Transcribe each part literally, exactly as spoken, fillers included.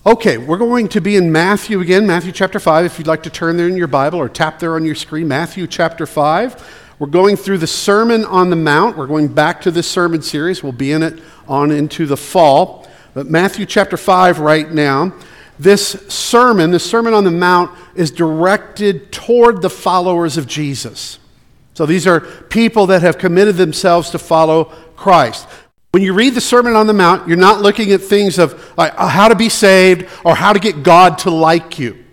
Okay, we're going to be in Matthew again, Matthew chapter five. If you'd like to turn there in your Bible or tap there on your screen, Matthew chapter five. We're going through the Sermon on the Mount. We're going back to this sermon series. We'll be in it on into the fall. But Matthew chapter five right now. This sermon, the Sermon on the Mount, is directed toward the followers of Jesus. So these are people that have committed themselves to follow Christ. When you read the Sermon on the Mount, you're not looking at things of like how to be saved or how to get God to like you.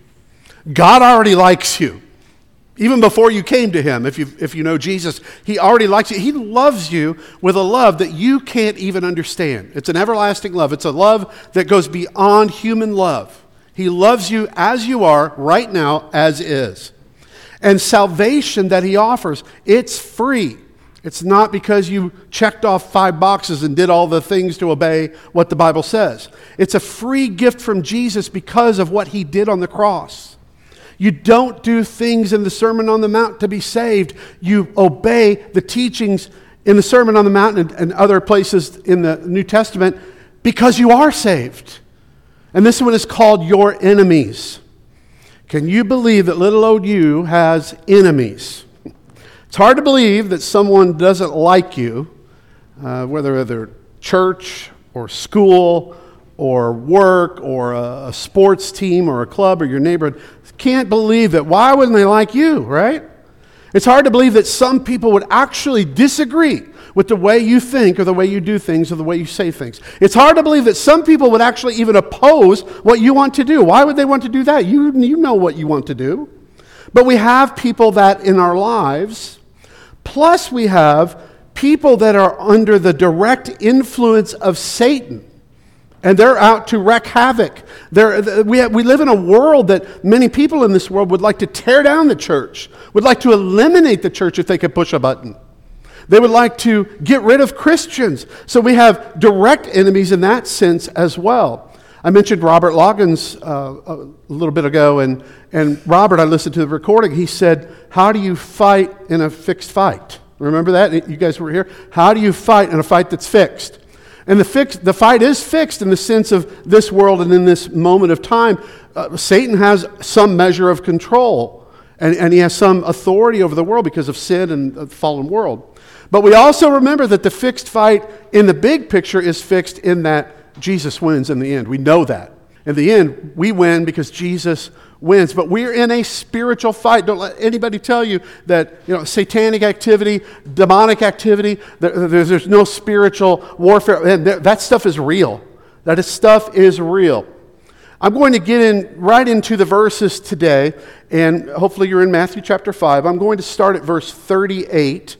God already likes you. Even before you came to him, if you if you know Jesus, he already likes you. He loves you with a love that you can't even understand. It's an everlasting love. It's a love that goes beyond human love. He loves you as you are right now, as is. And salvation that he offers, it's free. It's not because you checked off five boxes and did all the things to obey what the Bible says. It's a free gift from Jesus because of what he did on the cross. You don't do things in the Sermon on the Mount to be saved. You obey the teachings in the Sermon on the Mount and, and other places in the New Testament because you are saved. And this one is called Your Enemies. Can you believe that little old you has enemies? It's hard to believe that someone doesn't like you, uh, whether they're church or school or work or a, a sports team or a club or your neighborhood. Can't believe that. Why wouldn't they like you, right? It's hard to believe that some people would actually disagree with the way you think or the way you do things or the way you say things. It's hard to believe that some people would actually even oppose what you want to do. Why would they want to do that? You, you know what you want to do. But we have people that in our lives. Plus, we have people that are under the direct influence of Satan, and they're out to wreak havoc. They're, we, have, we live in a world that many people in this world would like to tear down the church, would like to eliminate the church if they could push a button. They would like to get rid of Christians. So we have direct enemies in that sense as well. I mentioned Robert Loggins uh, a little bit ago, and, and Robert, I listened to the recording, he said, how do you fight in a fixed fight? Remember that? You guys were here? How do you fight in a fight that's fixed? And the fix, the fight is fixed in the sense of this world and in this moment of time. Uh, Satan has some measure of control, and, and he has some authority over the world because of sin and the fallen world. But we also remember that the fixed fight in the big picture is fixed in that Jesus wins in the end. We know that. In the end, we win because Jesus wins. But we're in a spiritual fight. Don't let anybody tell you that, you know, satanic activity, demonic activity, there's, there's no spiritual warfare. And that stuff is real. That is, stuff is real. I'm going to get in right into the verses today, and hopefully you're in Matthew chapter five. I'm going to start at verse thirty-eight.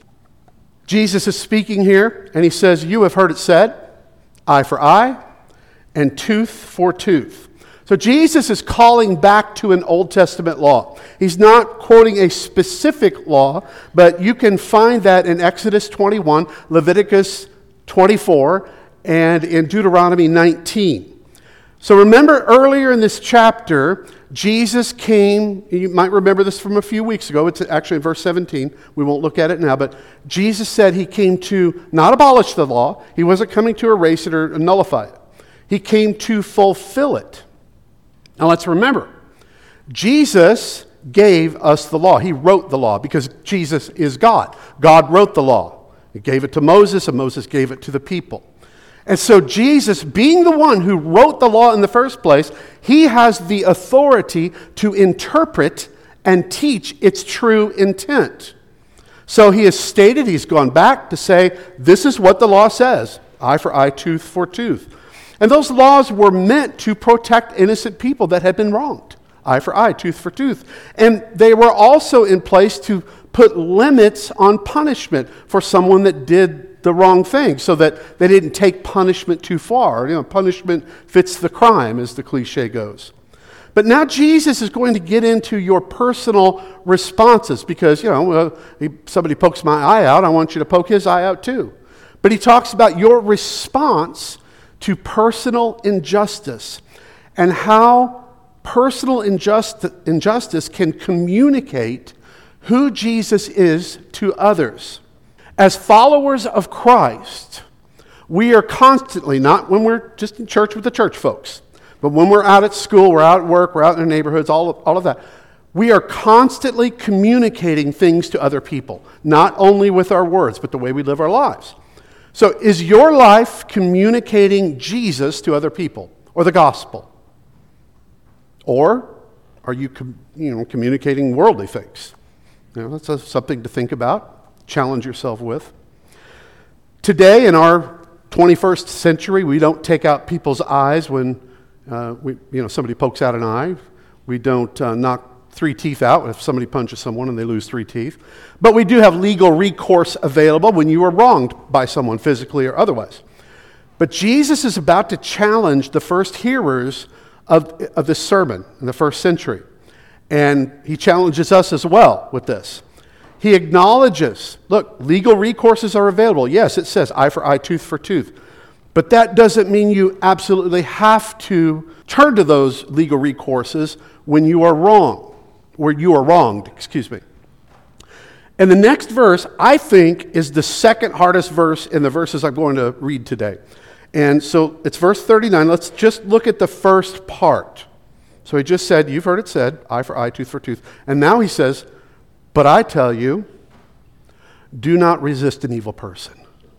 Jesus is speaking here, and he says, "You have heard it said, eye for eye, and tooth for tooth." So Jesus is calling back to an Old Testament law. He's not quoting a specific law, but you can find that in Exodus twenty-one, Leviticus twenty-four, and in Deuteronomy nineteen. So remember earlier in this chapter, Jesus came, you might remember this from a few weeks ago, it's actually in verse seventeen, we won't look at it now, but Jesus said he came to not abolish the law, he wasn't coming to erase it or nullify it. He came to fulfill it. Now let's remember, Jesus gave us the law. He wrote the law because Jesus is God. God wrote the law. He gave it to Moses, and Moses gave it to the people. And so Jesus, being the one who wrote the law in the first place, he has the authority to interpret and teach its true intent. So he has stated, he's gone back to say, this is what the law says, eye for eye, tooth for tooth. And those laws were meant to protect innocent people that had been wronged, eye for eye, tooth for tooth. And they were also in place to put limits on punishment for someone that did the wrong thing, so that they didn't take punishment too far. You know, punishment fits the crime, as the cliche goes. But now Jesus is going to get into your personal responses because, you know, well, somebody pokes my eye out, I want you to poke his eye out too. But he talks about your response to personal injustice and how personal injusti- injustice can communicate who Jesus is to others. As followers of Christ, we are constantly, not when we're just in church with the church folks, But when we're out at school, we're out at work, we're out in our neighborhoods, all of, all of that, we are constantly communicating things to other people, not only with our words, but the way we live our lives. So is your life communicating Jesus to other people or the gospel? Or are you com- you know, communicating worldly things? You know, that's a, something to think about, challenge yourself with. Today, in our twenty-first century, we don't take out people's eyes when uh, we, you know, somebody pokes out an eye. We don't uh, knock three teeth out if somebody punches someone and they lose three teeth. But we do have legal recourse available when you are wronged by someone physically or otherwise. But Jesus is about to challenge the first hearers of, of this sermon in the first century. And he challenges us as well with this. He acknowledges, look, legal recourses are available. Yes, it says eye for eye, tooth for tooth. But that doesn't mean you absolutely have to turn to those legal recourses when you are wrong, where you are wronged, excuse me. And the next verse, I think, is the second hardest verse in the verses I'm going to read today. And so it's verse thirty-nine. Let's just look at the first part. So he just said, you've heard it said, eye for eye, tooth for tooth. And now he says, but I tell you, do not resist an evil person.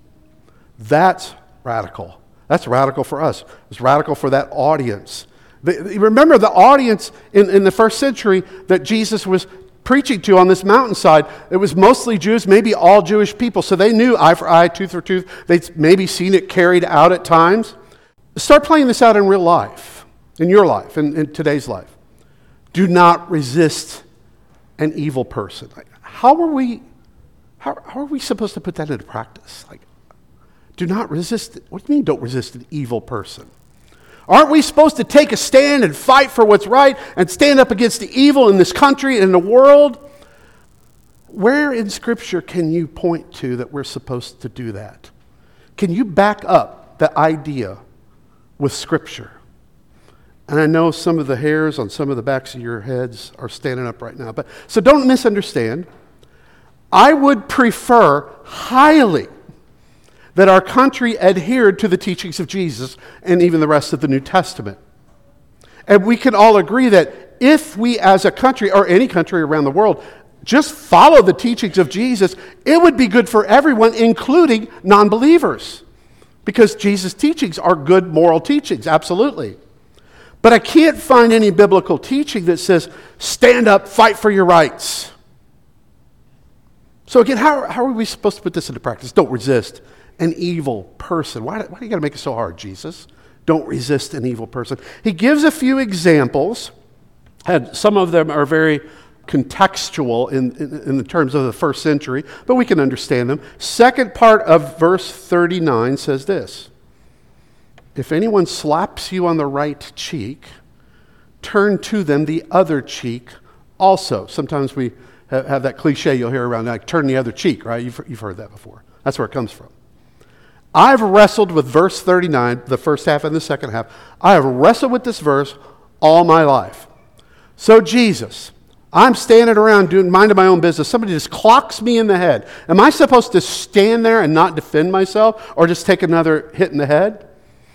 That's radical. That's radical for us. It's radical for that audience. The, remember the audience in, in the first century that Jesus was preaching to on this mountainside, it was mostly Jews, maybe all Jewish people. So they knew eye for eye, tooth for tooth. They'd maybe seen it carried out at times. Start playing this out in real life, in your life, in, in today's life. Do not resist an evil person. Like, how are we how, how are we supposed to put that into practice? Like, do not resist. What do you mean don't resist an evil person? Aren't we supposed to take a stand and fight for what's right and stand up against the evil in this country and in the world? Where in Scripture can you point to that we're supposed to do that? Can you back up the idea with Scripture? And I know some of the hairs on some of the backs of your heads are standing up right now. But so don't misunderstand. I would prefer highly that our country adhered to the teachings of Jesus and even the rest of the New Testament. And we can all agree that if we as a country, or any country around the world, just follow the teachings of Jesus, it would be good for everyone, including non-believers. Because Jesus' teachings are good moral teachings, absolutely. But I can't find any biblical teaching that says, stand up, fight for your rights. So again, how, how are we supposed to put this into practice? Don't resist an evil person. Why, why do you got to make it so hard, Jesus? Don't resist an evil person. He gives a few examples, and some of them are very contextual in, in, in the terms of the first century, but we can understand them. Second part of verse thirty-nine says this: if anyone slaps you on the right cheek, turn to them the other cheek also. Sometimes we have, have that cliche you'll hear around, like turn the other cheek, right? You've, you've heard that before. That's where it comes from. I've wrestled with verse thirty-nine, the first half and the second half. I have wrestled with this verse all my life. So Jesus, I'm standing around doing minding my own business. Somebody just clocks me in the head. Am I supposed to stand there and not defend myself or just take another hit in the head?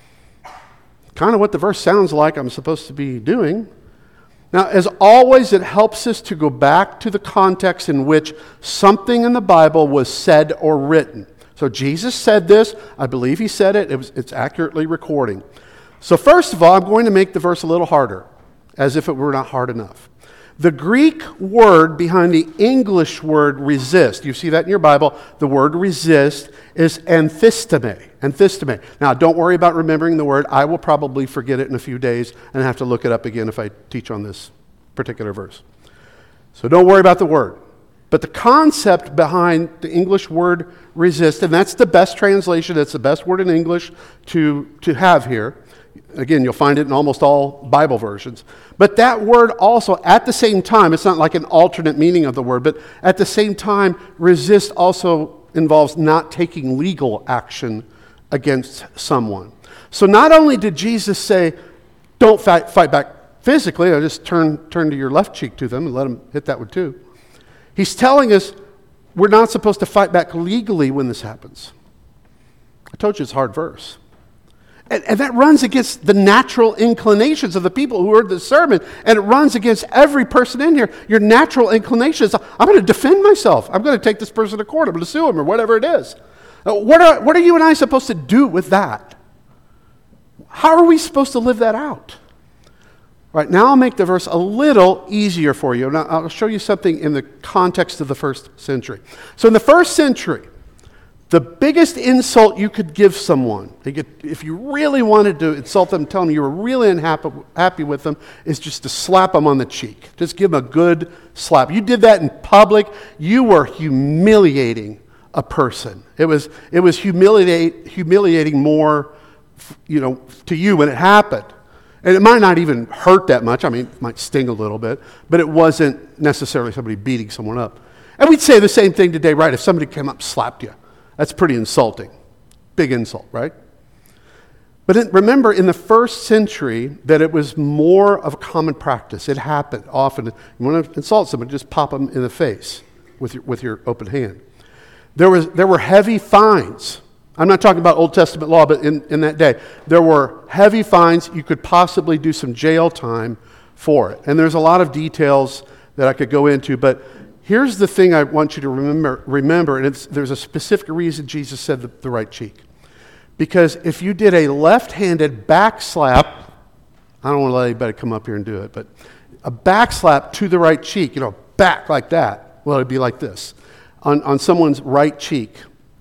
Kind of what the verse sounds like I'm supposed to be doing. Now, as always, it helps us to go back to the context in which something in the Bible was said or written. So Jesus said this. I believe he said it. it was, it's accurately recording. So first of all, I'm going to make the verse a little harder, as if it were not hard enough. The Greek word behind the English word resist, you see that in your Bible, the word resist is anthisteme. Anthisteme. Now, don't worry about remembering the word. I will probably forget it in a few days and have to look it up again if I teach on this particular verse. So don't worry about the word. But the concept behind the English word resist, and that's the best translation, that's the best word in English to, to have here. Again, you'll find it in almost all Bible versions. But that word also, at the same time, it's not like an alternate meaning of the word, but at the same time, resist also involves not taking legal action against someone. So not only did Jesus say, don't fight, fight back physically, or just turn, turn to your left cheek to them and let them hit that one too. He's telling us we're not supposed to fight back legally when this happens. I told you it's a hard verse. And, and that runs against the natural inclinations of the people who heard the sermon, and it runs against every person in here. Your natural inclinations, I'm going to defend myself. I'm going to take this person to court. I'm going to sue him or whatever it is. Uh, What are, what are you and I supposed to do with that? How are we supposed to live that out? All right, now I'll make the verse a little easier for you. Now I'll show you something in the context of the first century. So in the first century, the biggest insult you could give someone, if you really wanted to insult them, tell them you were really unhappy happy with them, is just to slap them on the cheek. Just give them a good slap. You did that in public, you were humiliating a person. It was it was humiliate, humiliating more, you know, to you when it happened. And it might not even hurt that much. I mean, it might sting a little bit, but it wasn't necessarily somebody beating someone up. And we'd say the same thing today, right? If somebody came up and slapped you, that's pretty insulting. Big insult, right? But in, remember, in the first century, that it was more of a common practice. It happened often. You want to insult somebody, just pop them in the face with your, with your open hand. There was there were heavy fines. I'm not talking about Old Testament law, but in, in that day, there were heavy fines. You could possibly do some jail time for it. And there's a lot of details that I could go into, but here's the thing I want you to remember, remember and it's, there's a specific reason Jesus said the, the right cheek. Because if you did a left-handed back slap, I don't want to let anybody come up here and do it, but a back slap to the right cheek, you know, back like that, well, it'd be like this, on, on someone's right cheek.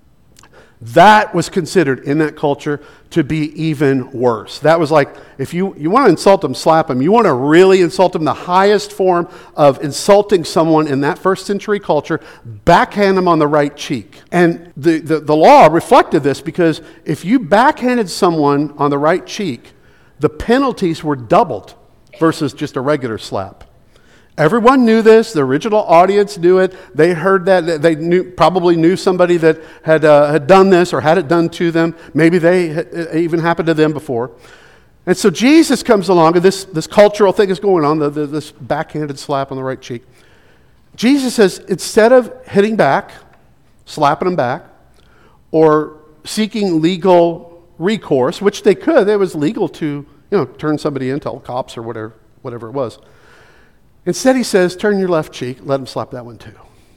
That was considered in that culture to be even worse. That was like, if you, you want to insult them, slap them. You want to really insult them, the highest form of insulting someone in that first century culture, backhand them on the right cheek. And the, the, the law reflected this, because if you backhanded someone on the right cheek, the penalties were doubled versus just a regular slap. Everyone knew this. The original audience knew it. They heard that. They knew, probably knew somebody that had uh, had done this or had it done to them. Maybe they it even happened to them before. And so Jesus comes along, and this, this cultural thing is going on, the, the, this backhanded slap on the right cheek. Jesus says, instead of hitting back, slapping them back, or seeking legal recourse, which they could, it was legal to, you know, turn somebody in, tell cops or whatever, whatever it was. Instead, he says, turn your left cheek, let him slap that one too.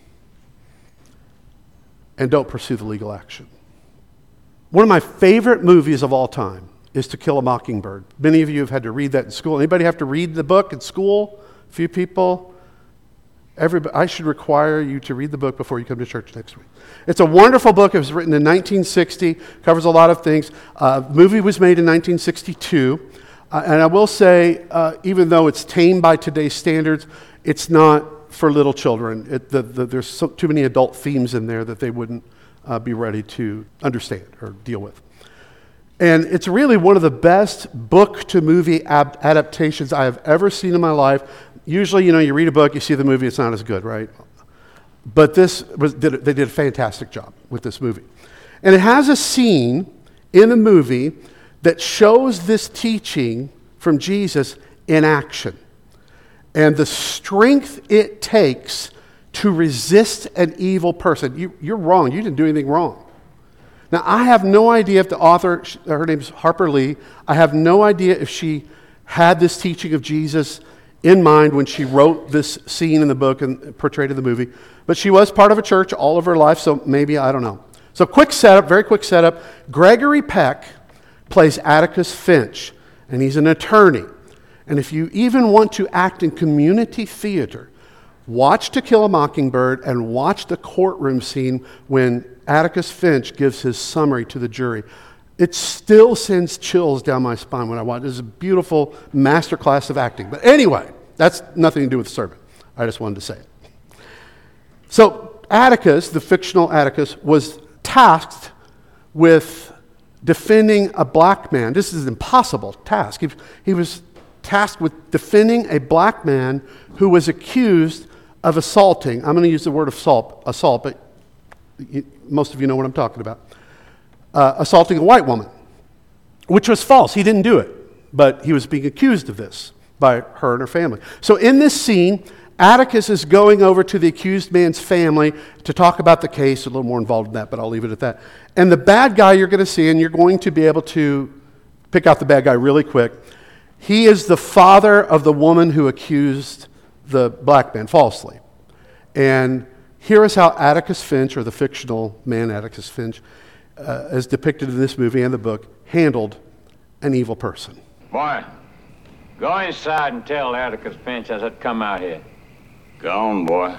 And don't pursue the legal action. One of my favorite movies of all time is To Kill a Mockingbird. Many of you have had to read that in school. Anybody have to read the book in school? A few people? Everybody, I should require you to read the book before you come to church next week. It's a wonderful book. It was written in nineteen sixty, covers a lot of things. Uh, the movie was made in nineteen sixty-two. Uh, and I will say, uh, even though it's tame by today's standards, it's not for little children. It, the, the, there's so, too many adult themes in there that they wouldn't uh, be ready to understand or deal with. And it's really one of the best book-to-movie ab- adaptations I have ever seen in my life. Usually, you know, you read a book, you see the movie, it's not as good, right? But this was did, they did a fantastic job with this movie. And it has a scene in the movie that shows this teaching from Jesus in action and the strength it takes to resist an evil person. You, you're wrong. You didn't do anything wrong. Now, I have no idea if the author, her name is Harper Lee, I have no idea if she had this teaching of Jesus in mind when she wrote this scene in the book and portrayed in the movie, but she was part of a church all of her life, so maybe, I don't know. So quick setup, very quick setup. Gregory Peck plays Atticus Finch, and he's an attorney. And if you even want to act in community theater, watch To Kill a Mockingbird and watch the courtroom scene when Atticus Finch gives his summary to the jury. It still sends chills down my spine when I watch it. It's a beautiful masterclass of acting. But anyway, that's nothing to do with the sermon. I just wanted to say it. So Atticus, the fictional Atticus, was tasked with defending a black man. This is an impossible task. He, he was tasked with defending a black man who was accused of assaulting. I'm going to use the word assault, assault, but you, most of you know what I'm talking about. Uh, assaulting a white woman, which was false. He didn't do it, but he was being accused of this by her and her family. So in this scene, Atticus is going over to the accused man's family to talk about the case, a little more involved in that, but I'll leave it at that. And the bad guy you're going to see, and you're going to be able to pick out the bad guy really quick. He is the father of the woman who accused the black man falsely. And here is how Atticus Finch, or the fictional man Atticus Finch, uh, as depicted in this movie and the book, handled an evil person. Boy, go inside and tell Atticus Finch I said come out here. Go on, boy.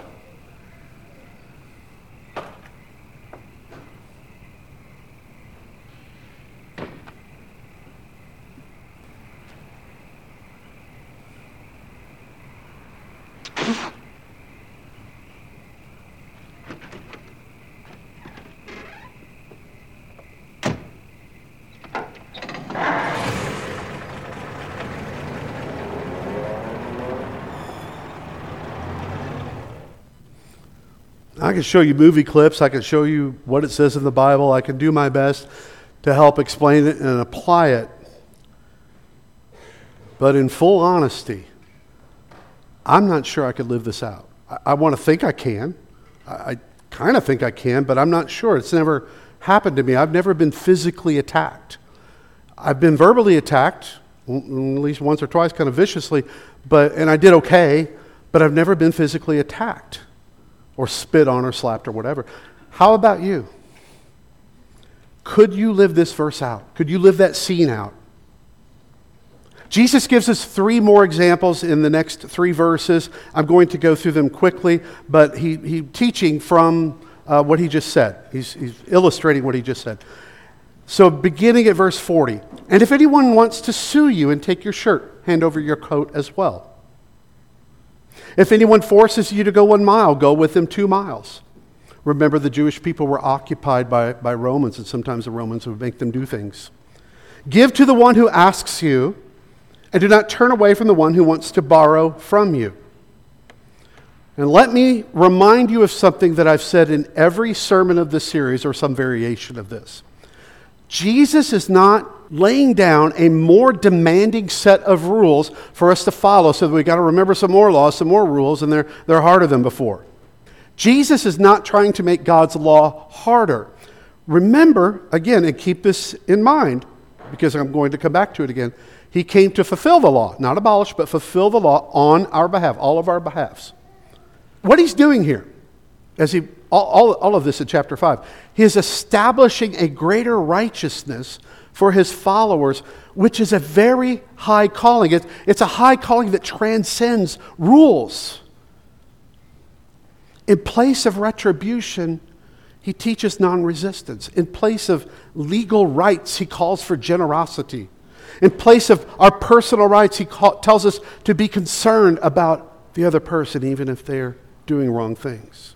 I can show you movie clips. I can show you what it says in the Bible. I can do my best to help explain it and apply it. But in full honesty, I'm not sure I could live this out. I, I want to think I can. I, I kind of think I can, but I'm not sure. It's never happened to me. I've never been physically attacked. I've been verbally attacked, at least once or twice, kind of viciously, but and I did okay, but I've never been physically attacked or spit on or slapped or whatever. How about you? Could you live this verse out? Could you live that scene out? Jesus gives us three more examples in the next three verses. I'm going to go through them quickly, but he he's teaching from uh, what he just said. He's, he's illustrating what he just said. So beginning at verse forty, and if anyone wants to sue you and take your shirt, hand over your coat as well. If anyone forces you to go one mile, go with them two miles. Remember, the Jewish people were occupied by, by Romans, and sometimes the Romans would make them do things. Give to the one who asks you, and do not turn away from the one who wants to borrow from you. And let me remind you of something that I've said in every sermon of this series, or some variation of this. Jesus is not laying down a more demanding set of rules for us to follow, so that we've got to remember some more laws, some more rules, and they're, they're harder than before. Jesus is not trying to make God's law harder. Remember, again, and keep this in mind, because I'm going to come back to it again, he came to fulfill the law, not abolish, but fulfill the law on our behalf, all of our behalfs. What he's doing here, as he all, all, all of this in chapter five, he is establishing a greater righteousness for his followers, which is a very high calling. It's, it's a high calling that transcends rules. In place of retribution, he teaches non-resistance. In place of legal rights, he calls for generosity. In place of our personal rights, he call, tells us to be concerned about the other person, even if they're doing wrong things.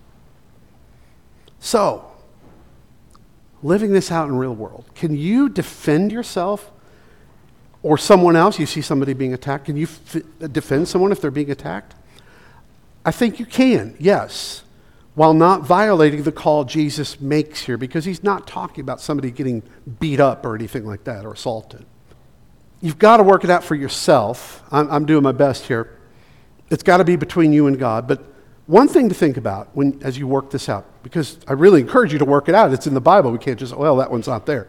So, living this out in the real world, can you defend yourself or someone else? You see somebody being attacked. Can you f- defend someone if they're being attacked? I think you can, yes, while not violating the call Jesus makes here, because he's not talking about somebody getting beat up or anything like that or assaulted. You've got to work it out for yourself. I'm, I'm doing my best here. It's got to be between you and God. But one thing to think about when as you work this out, because I really encourage you to work it out. It's in the Bible. We can't just, well, that one's not there.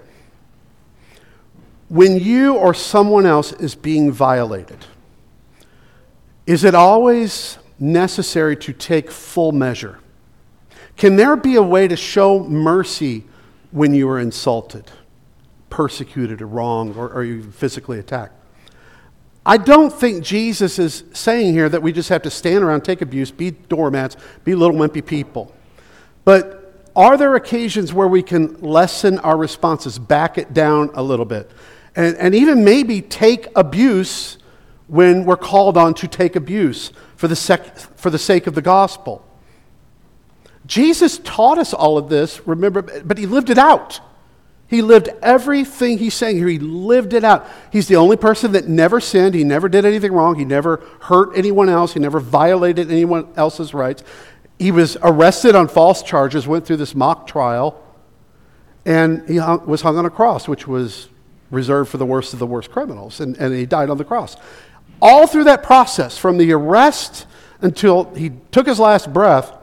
When you or someone else is being violated, is it always necessary to take full measure? Can there be a way to show mercy when you are insulted, persecuted, or wronged, or, or you physically attacked? I don't think Jesus is saying here that we just have to stand around, take abuse, be doormats, be little wimpy people. But are there occasions where we can lessen our responses, back it down a little bit, and, and even maybe take abuse when we're called on to take abuse for the sec, for the sake of the gospel? Jesus taught us all of this, remember, but he lived it out. He lived everything he's saying here. He lived it out. He's the only person that never sinned. He never did anything wrong. He never hurt anyone else. He never violated anyone else's rights. He was arrested on false charges, went through this mock trial, and he hung, was hung on a cross, which was reserved for the worst of the worst criminals, and, and he died on the cross. All through that process, from the arrest until he took his last breath,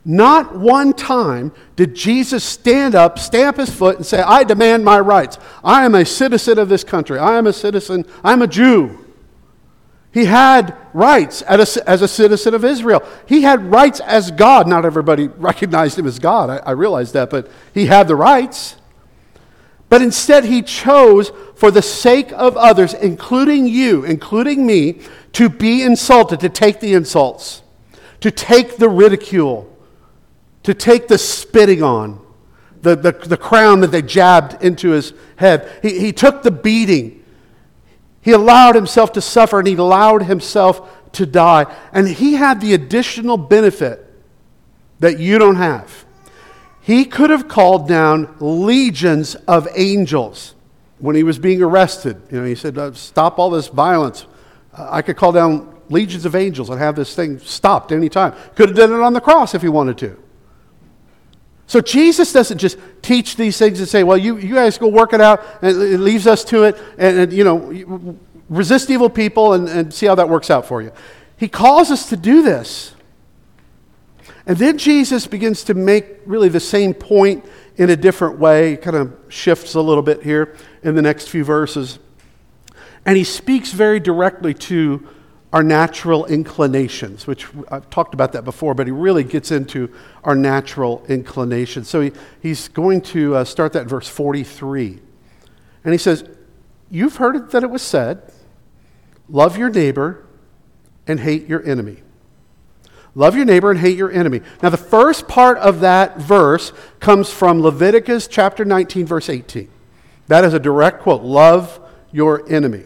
Not one time did Jesus stand up, stamp his foot, and say, I demand my rights. I am a citizen of this country. I am a citizen. I'm a Jew. He had rights as a, as a citizen of Israel. He had rights as God. Not everybody recognized him as God. I, I realize that, but he had the rights. But instead, he chose, for the sake of others, including you, including me, to be insulted, to take the insults, to take the ridicule, to take the spitting on, the, the, the crown that they jabbed into his head. He, he took the beating. He allowed himself to suffer, and he allowed himself to die. And he had the additional benefit that you don't have. He could have called down legions of angels when he was being arrested. You know, he said, stop all this violence. Uh, I could call down legions of angels and have this thing stopped any time. Could have done it on the cross if he wanted to. So Jesus doesn't just teach these things and say, well, you, you guys go work it out, and it leaves us to it, and, and you know, resist evil people and, and see how that works out for you. He calls us to do this. And then Jesus begins to make really the same point in a different way. He kind of shifts a little bit here in the next few verses. And he speaks very directly to our natural inclinations, which I've talked about that before, but he really gets into our natural inclinations. So he, he's going to uh, start that in verse forty-three. And he says, you've heard it that it was said, love your neighbor and hate your enemy. Love your neighbor and hate your enemy. Now the first part of that verse comes from Leviticus chapter nineteen, verse eighteen. That is a direct quote, love your enemy.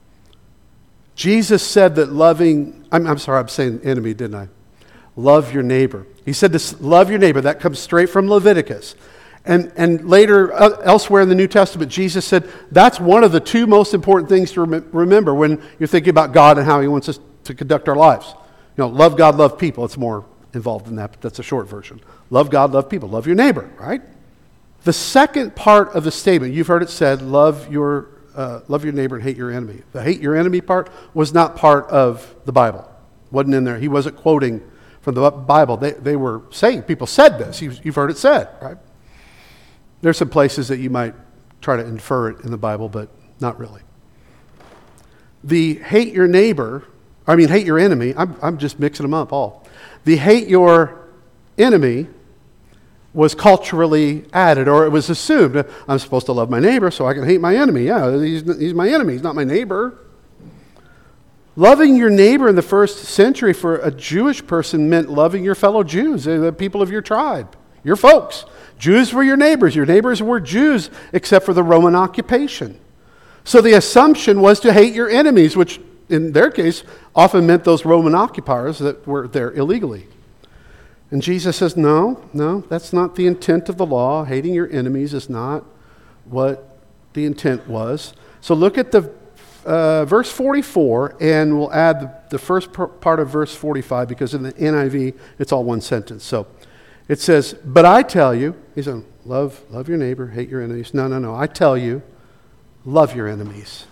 Jesus said that loving, I'm, I'm sorry, I'm saying enemy, didn't I? Love your neighbor. He said to love your neighbor. That comes straight from Leviticus. And, and later, uh, elsewhere in the New Testament, Jesus said that's one of the two most important things to rem- remember when you're thinking about God and how he wants us to conduct our lives. You know, love God, love people. It's more involved than that, but that's a short version. Love God, love people. Love your neighbor, right? The second part of the statement, you've heard it said, love your Uh, love your neighbor and hate your enemy. The hate your enemy part was not part of the Bible. Wasn't in there. He wasn't quoting from the Bible. They, they were saying, people said this. You've heard it said, right? There's some places that you might try to infer it in the Bible, but not really. The hate your neighbor, I mean hate your enemy, I'm, I'm just mixing them up all. The hate your enemy was culturally added, or it was assumed. I'm supposed to love my neighbor so I can hate my enemy. Yeah, he's, he's my enemy. He's not my neighbor. Loving your neighbor in the first century for a Jewish person meant loving your fellow Jews, the people of your tribe, your folks. Jews were your neighbors. Your neighbors were Jews except for the Roman occupation. So the assumption was to hate your enemies, which in their case often meant those Roman occupiers that were there illegally. And Jesus says, no, no, that's not the intent of the law. Hating your enemies is not what the intent was. So look at the uh, verse forty-four, and we'll add the, the first part of verse forty-five, because in the N I V, it's all one sentence. So it says, but I tell you, he's saying, love, love your neighbor, hate your enemies. No, no, no, I tell you, love your enemies.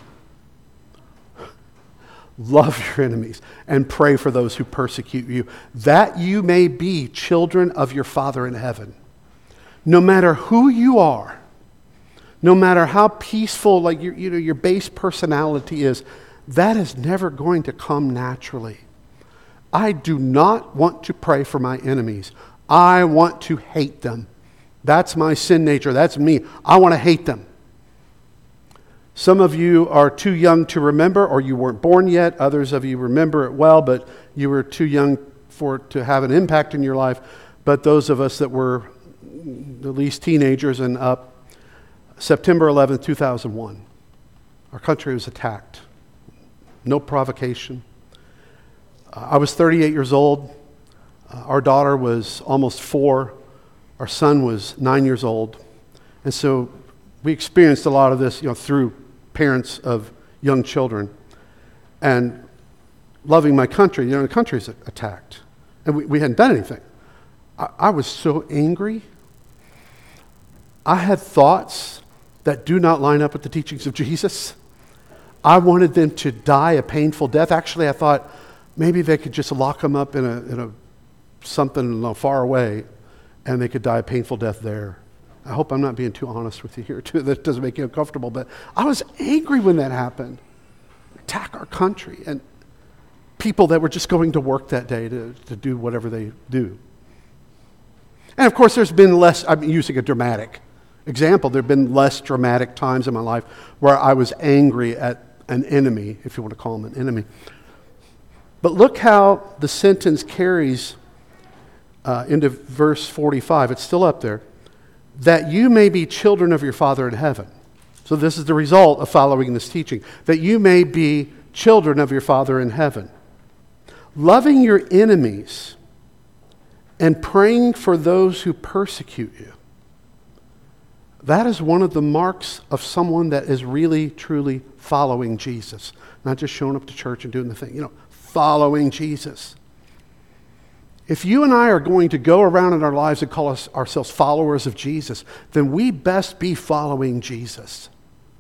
Love your enemies and pray for those who persecute you, that you may be children of your Father in heaven. No matter who you are, no matter how peaceful, like your, you know, your base personality is, that is never going to come naturally. I do not want to pray for my enemies. I want to hate them. That's my sin nature. That's me. I want to hate them. Some of you are too young to remember, or you weren't born yet. Others of you remember it well, but you were too young for it to have an impact in your life. But those of us that were at least teenagers and up, September eleventh, two thousand one, our country was attacked. No provocation. Uh, I was thirty-eight years old. Uh, our daughter was almost four. Our son was nine years old. And so we experienced a lot of this, you know, through parents of young children. And loving my country, you know, the country's attacked. And we, we hadn't done anything. I, I was so angry. I had thoughts that do not line up with the teachings of Jesus. I wanted them to die a painful death. Actually, I thought maybe they could just lock them up in a, in a something far away, and they could die a painful death there. I hope I'm not being too honest with you here, too. That doesn't make you uncomfortable, but I was angry when that happened. Attack our country, and people that were just going to work that day to, to do whatever they do. And of course, there's been less, I'm using a dramatic example, there have been less dramatic times in my life where I was angry at an enemy, if you want to call him an enemy. But look how the sentence carries uh, into verse forty-five. It's still up there. That you may be children of your Father in heaven. So this is the result of following this teaching. That you may be children of your Father in heaven. Loving your enemies and praying for those who persecute you. That is one of the marks of someone that is really, truly following Jesus. Not just showing up to church and doing the thing. You know, following Jesus. If you and I are going to go around in our lives and call us ourselves followers of Jesus, then we best be following Jesus.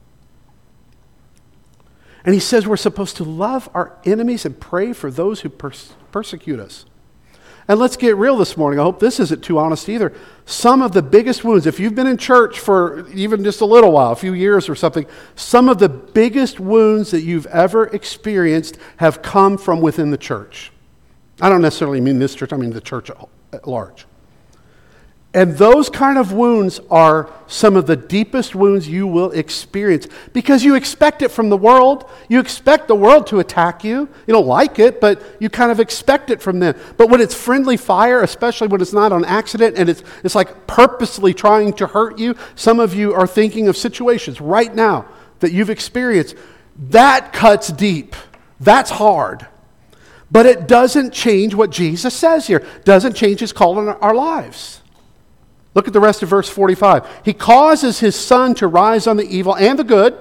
And he says we're supposed to love our enemies and pray for those who pers- persecute us. And let's get real this morning. I hope this isn't too honest either. Some of the biggest wounds, if you've been in church for even just a little while, a few years or something, some of the biggest wounds that you've ever experienced have come from within the church. I don't necessarily mean this church, I mean the church at large. And those kind of wounds are some of the deepest wounds you will experience because you expect it from the world. You expect the world to attack you. You don't like it, but you kind of expect it from them. But when it's friendly fire, especially when it's not on accident and it's it's like purposely trying to hurt you, some of you are thinking of situations right now that you've experienced. That cuts deep. That's hard. But it doesn't change what Jesus says here. It doesn't change his call on our lives. Look at the rest of verse forty-five. He causes his sun to rise on the evil and the good,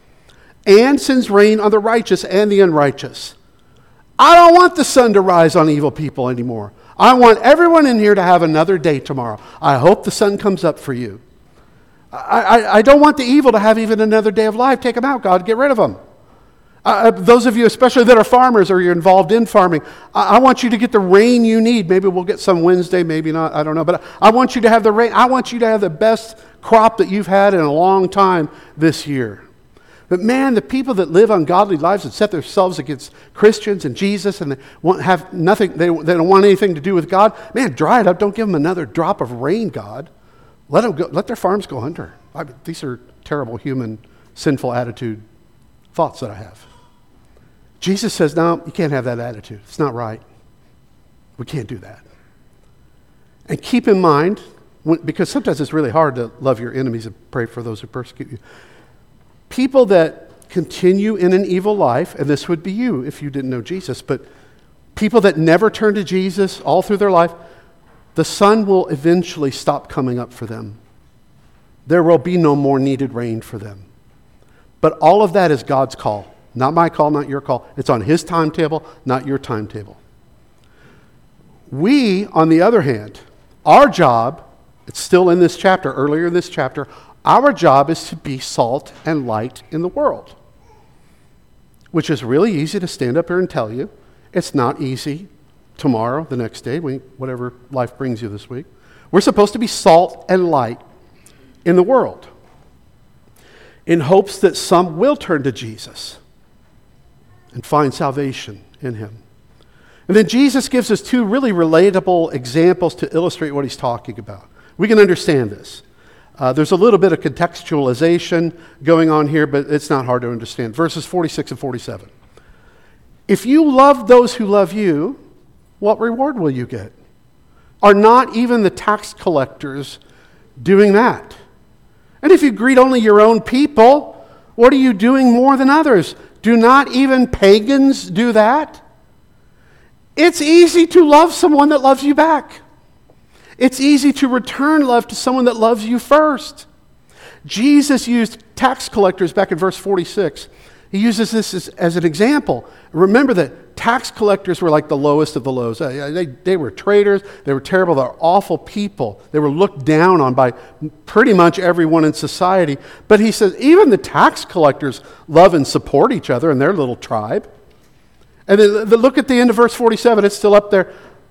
and sends rain on the righteous and the unrighteous. I don't want the sun to rise on evil people anymore. I want everyone in here to have another day tomorrow. I hope the sun comes up for you. I, I, I don't want the evil to have even another day of life. Take them out, God. Get rid of them. Uh, those of you especially that are farmers or you're involved in farming, I, I want you to get the rain you need. Maybe we'll get some Wednesday, maybe not, I don't know. But I, I want you to have the rain. I want you to have the best crop that you've had in a long time this year. But man, the people that live ungodly lives and set themselves against Christians and Jesus and they want have nothing, they, they don't want anything to do with God, man, dry it up. Don't give them another drop of rain, God. Let them go, let their farms go under. I mean, these are terrible human, sinful attitude thoughts that I have. Jesus says, no, you can't have that attitude. It's not right. We can't do that. And keep in mind, when, because sometimes it's really hard to love your enemies and pray for those who persecute you. People that continue in an evil life, and this would be you if you didn't know Jesus, but people that never turn to Jesus all through their life, the sun will eventually stop coming up for them. There will be no more needed rain for them. But all of that is God's call. Not my call, not your call. It's on his timetable, not your timetable. We, on the other hand, our job, it's still in this chapter, earlier in this chapter, our job is to be salt and light in the world. Which is really easy to stand up here and tell you. It's not easy tomorrow, the next day, whatever life brings you this week. We're supposed to be salt and light in the world in hopes that some will turn to Jesus and find salvation in him. And then Jesus gives us two really relatable examples to illustrate what he's talking about. We can understand this. Uh, there's a little bit of contextualization going on here, but it's not hard to understand. Verses forty-six and forty-seven. If you love those who love you, what reward will you get? Are not even the tax collectors doing that? And if you greet only your own people, what are you doing more than others? Do not even pagans do that? It's easy to love someone that loves you back. It's easy to return love to someone that loves you first. Jesus used tax collectors back in verse forty-six. He uses this as, as an example. Remember that tax collectors were like the lowest of the lows. They, they were traitors. They were terrible. They were awful people. They were looked down on by pretty much everyone in society. But he says even the tax collectors love and support each other in their little tribe. And then look at the end of verse forty-seven. It's still up there.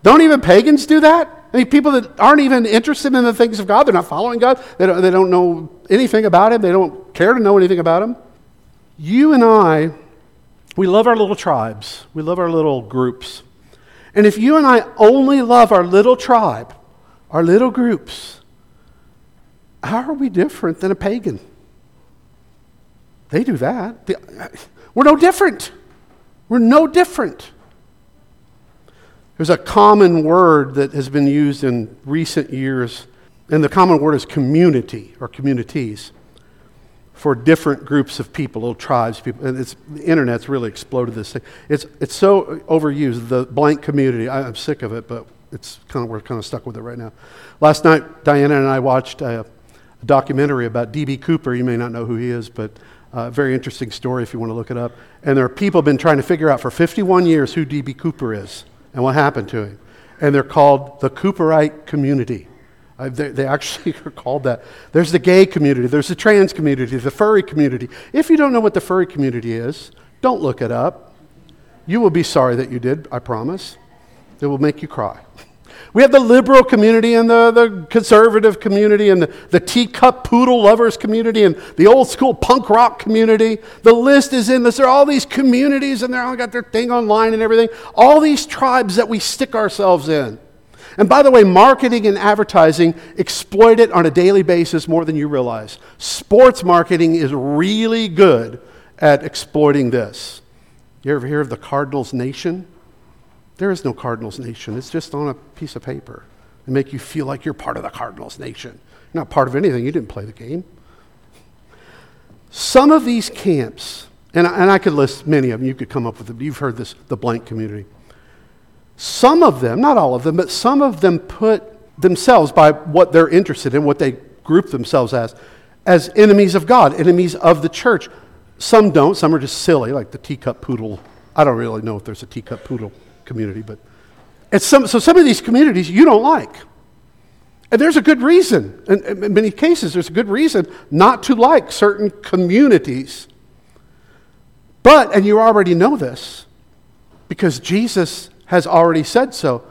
Don't even pagans do that? I mean, people that aren't even interested in the things of God, they're not following God, they don't, they don't know anything about Him, they don't care to know anything about Him. You and I, we love our little tribes. We love our little groups. And if you and I only love our little tribe, our little groups, how are we different than a pagan? They do that. We're no different. We're no different. There's a common word that has been used in recent years, and the common word is community or communities for different groups of people, little tribes, people. And it's, the internet's really exploded this thing. It's it's so overused, the blank community. I, I'm sick of it, but it's kind of we're kind of stuck with it right now. Last night, Diana and I watched a, a documentary about D B Cooper. You may not know who he is, but a very interesting story if you want to look it up. And there are people who have been trying to figure out for fifty-one years who D B Cooper is and what happened to him. And they're called the Cooperite community. Uh, they, they actually are called that. There's the gay community, there's the trans community, the furry community. If you don't know what the furry community is, don't look it up. You will be sorry that you did, I promise. It will make you cry. We have the liberal community and the, the conservative community and the, the teacup poodle lovers community and the old school punk rock community. The list is endless. There are all these communities and they're all got their thing online and everything. All these tribes that we stick ourselves in. And by the way, marketing and advertising exploit it on a daily basis more than you realize. Sports marketing is really good at exploiting this. You ever hear of the Cardinals Nation? There is no Cardinals Nation. It's just on a piece of paper. They make you feel like you're part of the Cardinals Nation. You're not part of anything. You didn't play the game. Some of these camps, and I, and I could list many of them. You could come up with them. You've heard this, the blank community. Some of them, not all of them, but some of them put themselves by what they're interested in, what they group themselves as, as enemies of God, enemies of the church. Some don't. Some are just silly, like the teacup poodle. I don't really know if there's a teacup poodle community, but it's some, so some of these communities you don't like. And there's a good reason. And in many cases, there's a good reason not to like certain communities. But, and you already know this, because Jesus has already said so,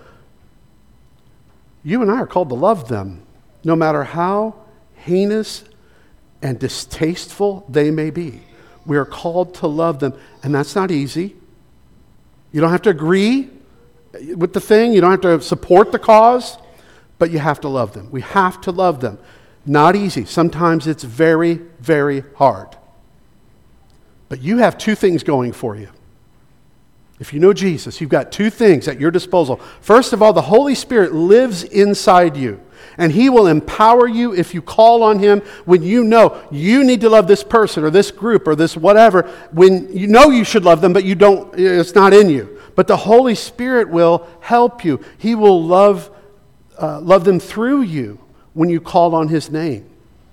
you and I are called to love them, no matter how heinous and distasteful they may be. We are called to love them, and that's not easy. You don't have to agree with the thing. You don't have to support the cause, but you have to love them. We have to love them. Not easy. Sometimes it's very, very hard. But you have two things going for you. If you know Jesus, you've got two things at your disposal. First of all, the Holy Spirit lives inside you, and He will empower you if you call on Him when you know you need to love this person or this group or this whatever, when you know you should love them, but you don't, it's not in you. But the Holy Spirit will help you. He will love, uh, love them through you when you call on His name.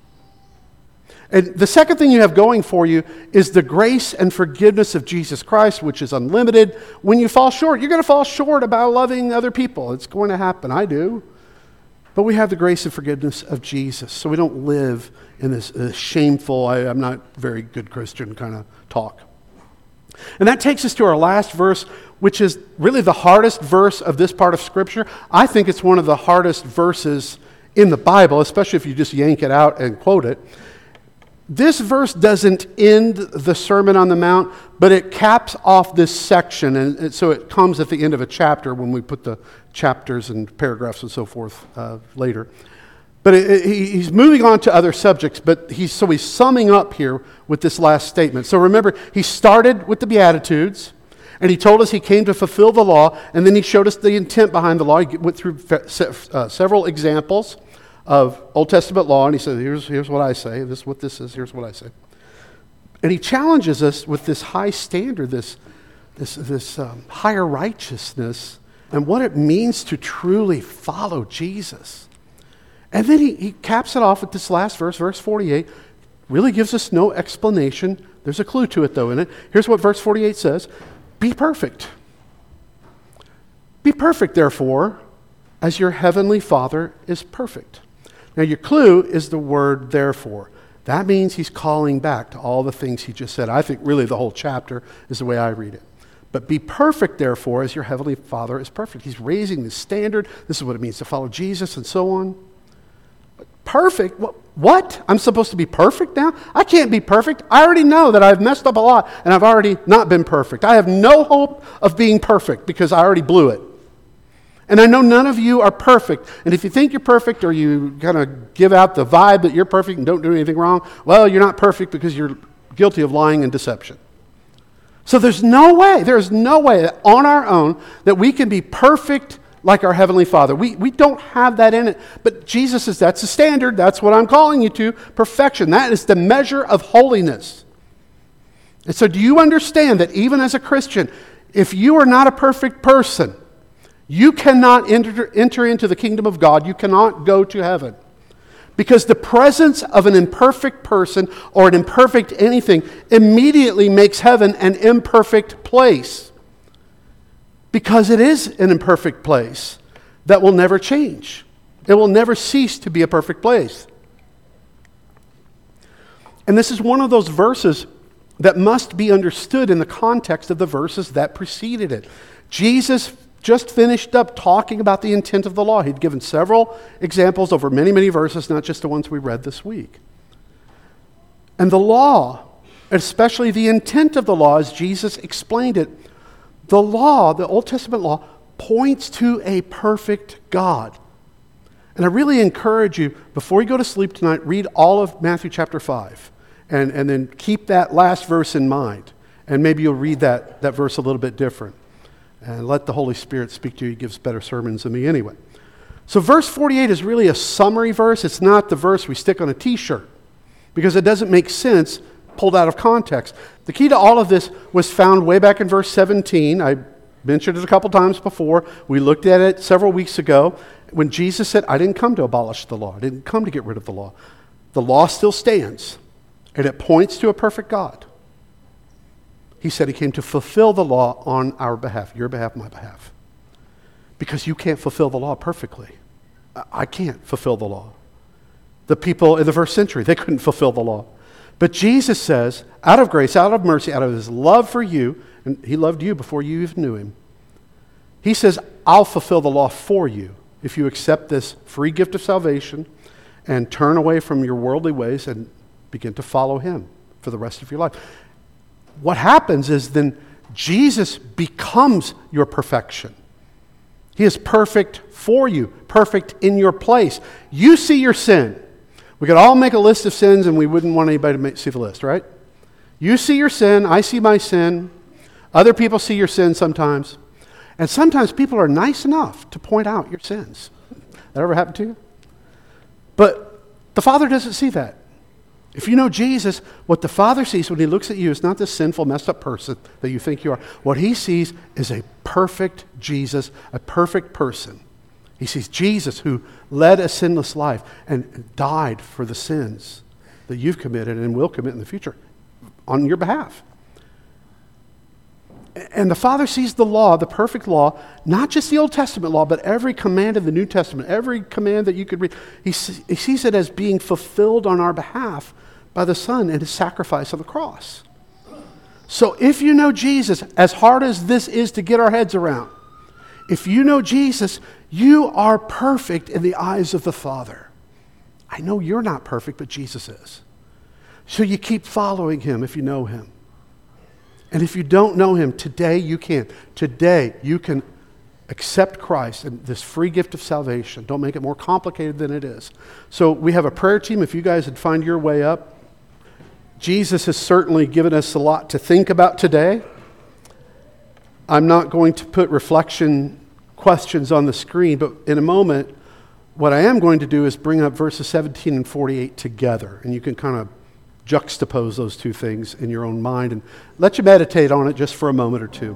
And the second thing you have going for you is the grace and forgiveness of Jesus Christ, which is unlimited. When you fall short, you're going to fall short about loving other people. It's going to happen. I do. But we have the grace and forgiveness of Jesus, so we don't live in this uh, shameful, I, I'm not very good Christian kind of talk. And that takes us to our last verse, which is really the hardest verse of this part of Scripture. I think it's one of the hardest verses in the Bible, especially if you just yank it out and quote it. This verse doesn't end the Sermon on the Mount, but it caps off this section, and it, so it comes at the end of a chapter when we put the chapters and paragraphs and so forth uh, later. But it, it, he's moving on to other subjects, but he's so he's summing up here with this last statement. So remember, he started with the Beatitudes, and he told us he came to fulfill the law, and then he showed us the intent behind the law. He went through fe- uh, several examples of Old Testament law, and he said, here's, here's what I say, this is what this is, here's what I say. And he challenges us with this high standard, this, this, this um, higher righteousness, and what it means to truly follow Jesus. And then he, he caps it off with this last verse, verse forty-eight, really gives us no explanation. There's a clue to it, though, in it. Here's what verse forty-eight says, be perfect. Be perfect, therefore, as your heavenly Father is perfect. Now, your clue is the word therefore. That means he's calling back to all the things he just said. I think really the whole chapter is the way I read it. But be perfect, therefore, as your heavenly Father is perfect. He's raising the standard. This is what it means to follow Jesus and so on. But perfect? What? I'm supposed to be perfect now? I can't be perfect. I already know that I've messed up a lot and I've already not been perfect. I have no hope of being perfect because I already blew it. And I know none of you are perfect. And if you think you're perfect or you kind of give out the vibe that you're perfect and don't do anything wrong, well, you're not perfect because you're guilty of lying and deception. So there's no way, there's no way that on our own that we can be perfect like our Heavenly Father. We, we don't have that in it. But Jesus says that's the standard. That's what I'm calling you to, perfection. That is the measure of holiness. And so do you understand that even as a Christian, if you are not a perfect person, you cannot enter, enter into the kingdom of God. You cannot go to heaven. Because the presence of an imperfect person or an imperfect anything immediately makes heaven an imperfect place. Because it is an imperfect place that will never change. It will never cease to be a perfect place. And this is one of those verses that must be understood in the context of the verses that preceded it. Jesus just finished up talking about the intent of the law. He'd given several examples over many, many verses, not just the ones we read this week. And the law, especially the intent of the law, as Jesus explained it, the law, the Old Testament law, points to a perfect God. And I really encourage you, before you go to sleep tonight, read all of Matthew chapter five. And, and then keep that last verse in mind. And maybe you'll read that, that verse a little bit different. And let the Holy Spirit speak to you. He gives better sermons than me anyway. So verse forty-eight is really a summary verse. It's not the verse we stick on a t-shirt because it doesn't make sense pulled out of context. The key to all of this was found way back in verse seventeen. I mentioned it a couple times before. We looked at it several weeks ago when Jesus said, I didn't come to abolish the law. I didn't come to get rid of the law. The law still stands, and it points to a perfect God. He said he came to fulfill the law on our behalf, your behalf, my behalf. Because you can't fulfill the law perfectly. I can't fulfill the law. The people in the first century, they couldn't fulfill the law. But Jesus says, out of grace, out of mercy, out of his love for you, and he loved you before you even knew him, he says, I'll fulfill the law for you if you accept this free gift of salvation and turn away from your worldly ways and begin to follow him for the rest of your life. What happens is then Jesus becomes your perfection. He is perfect for you, perfect in your place. You see your sin. We could all make a list of sins and we wouldn't want anybody to make, see the list, right? You see your sin, I see my sin. Other people see your sin sometimes. And sometimes people are nice enough to point out your sins. That ever happened to you? But the Father doesn't see that. If you know Jesus, what the Father sees when he looks at you is not this sinful, messed up person that you think you are. What he sees is a perfect Jesus, a perfect person. He sees Jesus who led a sinless life and died for the sins that you've committed and will commit in the future on your behalf. And the Father sees the law, the perfect law, not just the Old Testament law, but every command of the New Testament, every command that you could read. He, he sees it as being fulfilled on our behalf by the Son and his sacrifice on the cross. So if you know Jesus, as hard as this is to get our heads around, if you know Jesus, you are perfect in the eyes of the Father. I know you're not perfect, but Jesus is. So you keep following him if you know him. And if you don't know him, today you can. Today you can accept Christ and this free gift of salvation. Don't make it more complicated than it is. So we have a prayer team. If you guys would find your way up. Jesus has certainly given us a lot to think about today. I'm not going to put reflection questions on the screen, but in a moment, what I am going to do is bring up verses seventeen and forty-eight together. And you can kind of juxtapose those two things in your own mind and let you meditate on it just for a moment or two.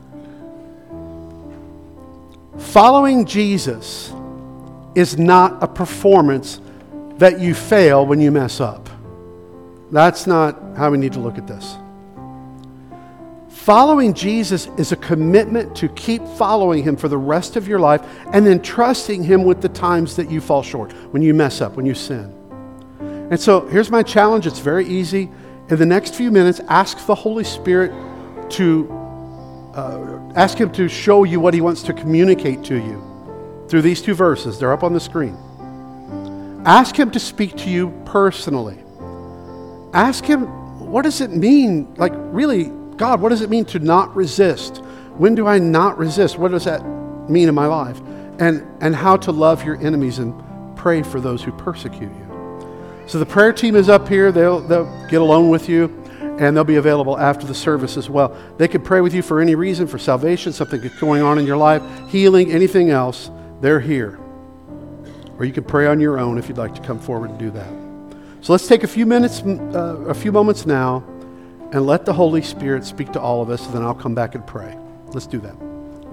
Following Jesus is not a performance that you fail when you mess up. That's not how we need to look at this. Following Jesus is a commitment to keep following him for the rest of your life and then trusting him with the times that you fall short, when you mess up, when you sin. And so here's my challenge. It's very easy. In the next few minutes, ask the Holy Spirit to uh, ask him to show you what he wants to communicate to you through these two verses. They're up on the screen. Ask him to speak to you personally. Ask him, what does it mean? Like, really, God, what does it mean to not resist? When do I not resist? What does that mean in my life? And, and how to love your enemies and pray for those who persecute you. So the prayer team is up here. They'll, they'll get alone with you, and they'll be available after the service as well. They could pray with you for any reason, for salvation, something going on in your life, healing, anything else. They're here. Or you can pray on your own if you'd like to come forward and do that. So let's take a few minutes, uh, a few moments now, and let the Holy Spirit speak to all of us, and then I'll come back and pray. Let's do that.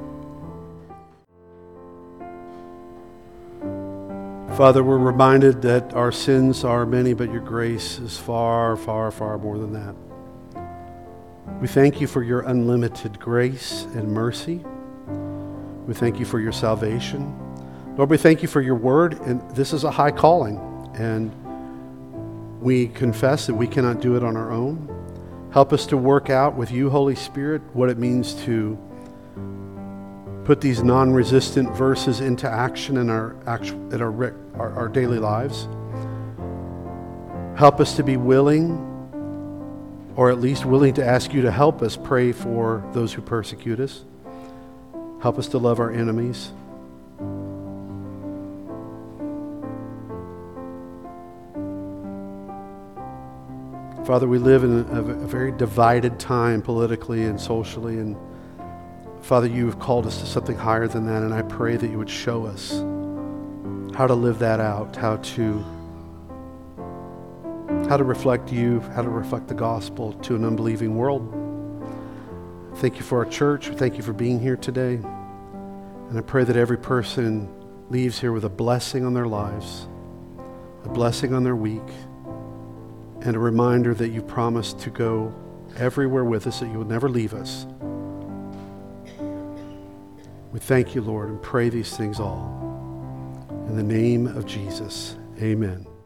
Father, we're reminded that our sins are many, but your grace is far, far, far more than that. We thank you for your unlimited grace and mercy. We thank you for your salvation. Lord, we thank you for your word, and this is a high calling, and we confess that we cannot do it on our own. Help us to work out with you, Holy Spirit, what it means to put these non-resistant verses into action in our actual, in our, our, our daily lives. Help us to be willing, or at least willing to ask you to help us pray for those who persecute us. Help us to love our enemies. Father, we live in a, a very divided time politically and socially, and Father, you have called us to something higher than that, and I pray that you would show us how to live that out, how to how to reflect you, how to reflect the gospel to an unbelieving world. Thank you for our church. Thank you for being here today. And I pray that every person leaves here with a blessing on their lives, a blessing on their week, and a reminder that you promised to go everywhere with us, that you will never leave us. We thank you, Lord, and pray these things all. In the name of Jesus, amen.